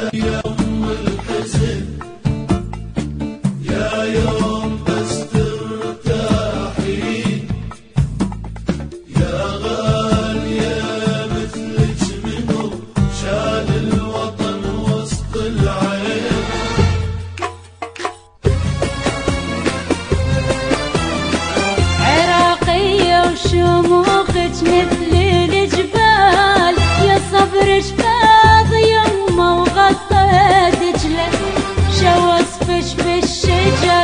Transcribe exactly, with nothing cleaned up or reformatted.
يا ام الحزن يا يوم بس ترتاحين يا غالية مثلك منو شال الوطن وسط العين. عراقية وشموخك مثل الجبال يا صبرك فاض يمه وغطى دجله شو وصفك بالشجر